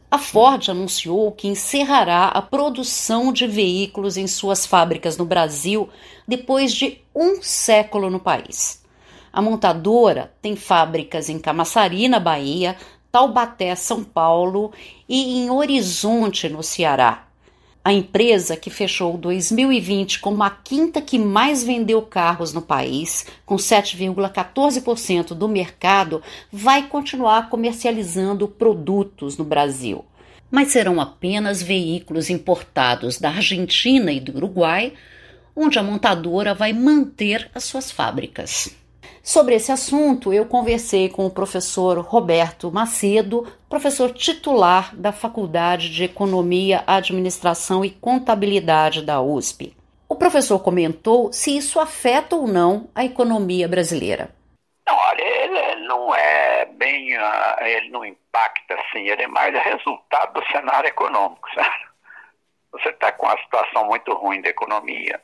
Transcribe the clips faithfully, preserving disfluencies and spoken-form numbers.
A Ford anunciou que encerrará a produção de veículos em suas fábricas no Brasil depois de um século no país. A montadora tem fábricas em Camaçari, na Bahia, Taubaté, São Paulo e em Horizonte, no Ceará. A empresa, que fechou dois mil e vinte como a quinta que mais vendeu carros no país, com sete vírgula quatorze por cento do mercado, vai continuar comercializando produtos no Brasil. Mas serão apenas veículos importados da Argentina e do Uruguai, onde a montadora vai manter as suas fábricas. Sobre esse assunto, eu conversei com o professor Roberto Macedo, professor titular da Faculdade de Economia, Administração e Contabilidade da U S P. O professor comentou se isso afeta ou não a economia brasileira. Não, olha, ele não é bem, uh, ele não impacta assim, ele é mais resultado do cenário econômico, certo? Você está com uma situação muito ruim da economia.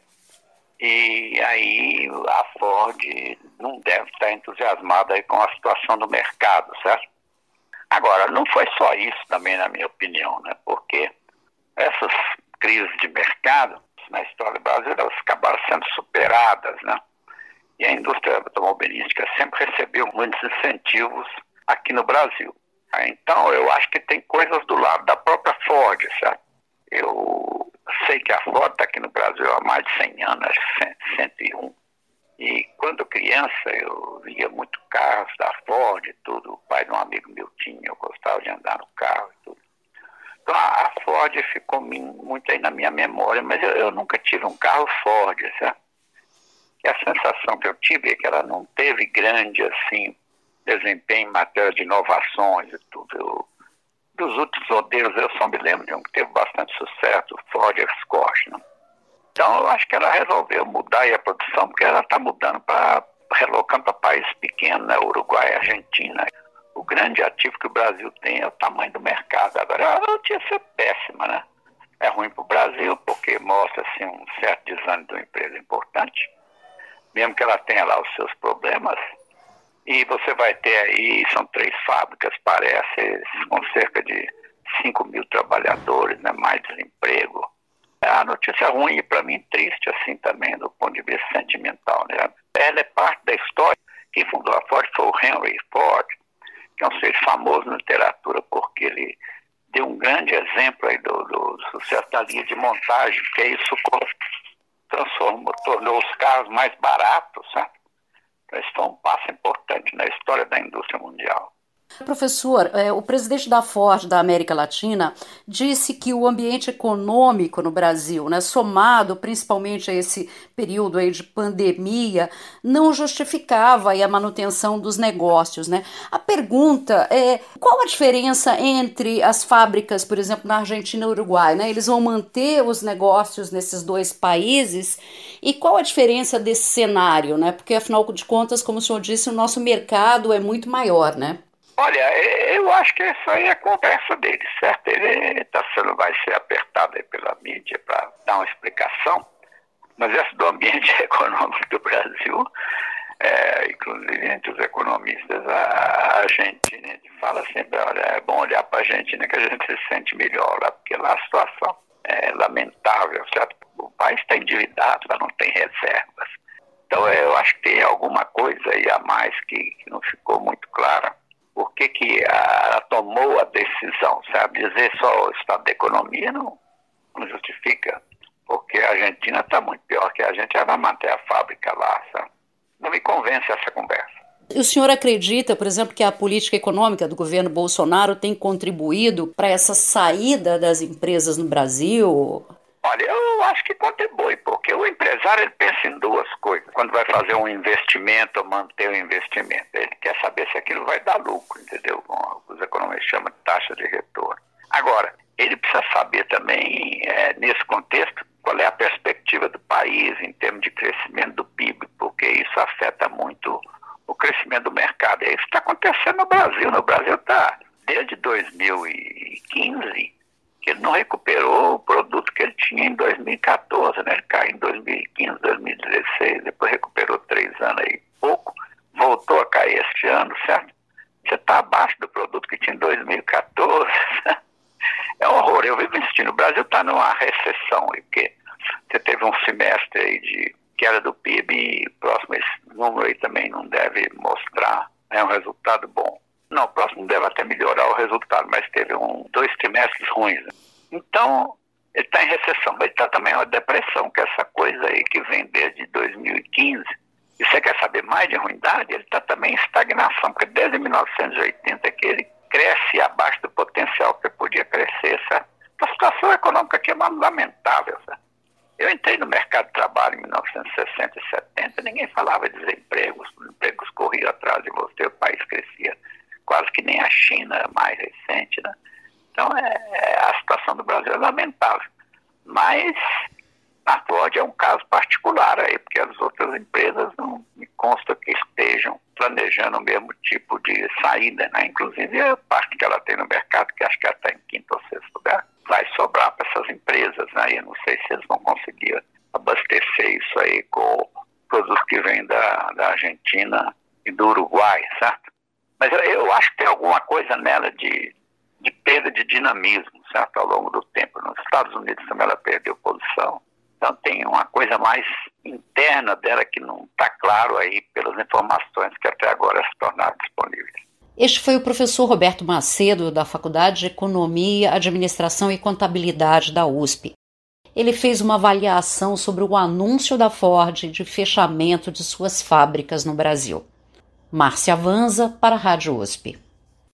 E aí a Ford não deve estar entusiasmada aí com a situação do mercado, certo? Agora, não foi só isso também, na minha opinião, né? Porque essas crises de mercado, na história do Brasil, elas acabaram sendo superadas, né? E a indústria automobilística sempre recebeu muitos incentivos aqui no Brasil. Então, eu acho que tem coisas do lado da própria Ford, certo? Eu sei que a Ford está aqui no Brasil há mais de cem anos, cento e um. E quando criança eu via muito carros da Ford e tudo. O pai de um amigo meu tinha, eu gostava de andar no carro e tudo. Então a Ford ficou muito aí na minha memória, mas eu, eu nunca tive um carro Ford, certo? E a sensação que eu tive é que ela não teve grande assim, desempenho em matéria de inovações e tudo. Eu, dos últimos modelos, eu só me lembro de um que teve bastante sucesso, o Ford Escort, né? Então, eu acho que ela resolveu mudar aí a produção, porque ela está mudando para, relocando para países pequenos, né? Uruguai e Argentina. O grande ativo que o Brasil tem é o tamanho do mercado. Agora, a notícia é péssima, né? É ruim para o Brasil, porque mostra assim, um certo desânimo de uma empresa importante, mesmo que ela tenha lá os seus problemas. E você vai ter aí, são três fábricas, parece, com cerca de cinco mil trabalhadores, né, mais desemprego. É uma notícia ruim e, para mim, triste, assim, também, do ponto de vista sentimental, né? Ela é parte da história. Quem fundou a Ford foi o Henry Ford, que é um ser famoso na literatura, porque ele deu um grande exemplo aí do, do sucesso da linha de montagem, que isso transformou, tornou os carros mais baratos, sabe? Isso foi um passo importante na história da indústria mundial. Professor, é, o presidente da Ford da América Latina disse que o ambiente econômico no Brasil, né, somado principalmente a esse período aí de pandemia, não justificava aí a manutenção dos negócios, né? A pergunta é, qual a diferença entre as fábricas, por exemplo, na Argentina e Uruguai, né? Eles vão manter os negócios nesses dois países e qual a diferença desse cenário, né? Porque, afinal de contas, como o senhor disse, o nosso mercado é muito maior, né? Olha, eu acho que isso aí é a conversa dele, certo? Ele tá sendo, vai ser apertado aí pela mídia para dar uma explicação, mas essa do ambiente econômico do Brasil, é, inclusive entre os economistas, a Argentina, a gente fala sempre, olha, é bom olhar para a Argentina que a gente se sente melhor lá, porque lá a situação é lamentável, certo? O país está endividado, mas não tem reservas. Então eu acho que tem alguma coisa aí a mais que, que não ficou muito clara. Por que que ela tomou a decisão, sabe? Dizer só o estado da economia não, não justifica, porque a Argentina está muito pior que a gente, ela vai manter a fábrica lá, sabe? Não me convence essa conversa. O senhor acredita, por exemplo, que a política econômica do governo Bolsonaro tem contribuído para essa saída das empresas no Brasil? Olha, eu acho que contribui, porque o empresário ele pensa em duas coisas. Quando vai fazer um investimento ou manter o investimento, ele quer saber se aquilo vai dar lucro, entendeu? Os economistas chamam de taxa de retorno. Agora, ele precisa saber também, é, nesse contexto, qual é a perspectiva do país em termos de crescimento do P I B, porque isso afeta muito o crescimento do mercado. E isso está acontecendo no Brasil. No Brasil está, desde dois mil e quinze, que ele não recuperou o produto que ele tinha em dois mil e quatorze, né? Ele caiu em dois mil e quinze, dois mil e dezesseis, depois recuperou três anos aí, pouco, voltou a cair este ano, certo? Você está abaixo do produto que tinha em dois mil e quatorze, Olha, eu vivo insistindo, o Brasil está numa recessão, porque você teve um semestre aí de queda do P I B e o próximo esse número aí também não deve mostrar, né, um resultado bom. Não, o próximo deve até melhorar o resultado, mas teve um, dois trimestres ruins. Né? Então, ele está em recessão, mas ele está também em uma depressão, que é essa coisa aí que vem desde dois mil e quinze. E você quer saber mais de ruindade? Ele está também em estagnação, porque desde mil novecentos e oitenta que ele cresce abaixo do potencial que podia crescer, certo? A situação econômica aqui é lamentável, certo? Eu entrei no mercado de trabalho em mil novecentos e sessenta e setenta, ninguém falava de desemprego, os empregos corriam atrás de você, o país crescia quase que nem a China mais recente, né? Então, é, é, a situação do Brasil é lamentável. Mas a Ford é um caso particular aí, porque as outras empresas não me consta que estejam planejando o mesmo tipo de saída, né? Inclusive a parte que ela tem no mercado, que acho que ela está em quinto ou sexto lugar, vai sobrar para essas empresas, né? Eu não sei se eles vão conseguir abastecer isso aí com produtos que vêm da, da Argentina e do Uruguai, certo? Mas eu, eu acho que tem alguma coisa nela de, de perda de dinamismo, certo? Ao longo do tempo. Nos Estados Unidos também ela perdeu posição. Então tem uma coisa mais interna dela que não está claro aí pelas informações que até agora se tornaram disponíveis. Este foi o professor Roberto Macedo, da Faculdade de Economia, Administração e Contabilidade da U S P. Ele fez uma avaliação sobre o anúncio da Ford de fechamento de suas fábricas no Brasil. Márcia Vanza, para a Rádio U S P.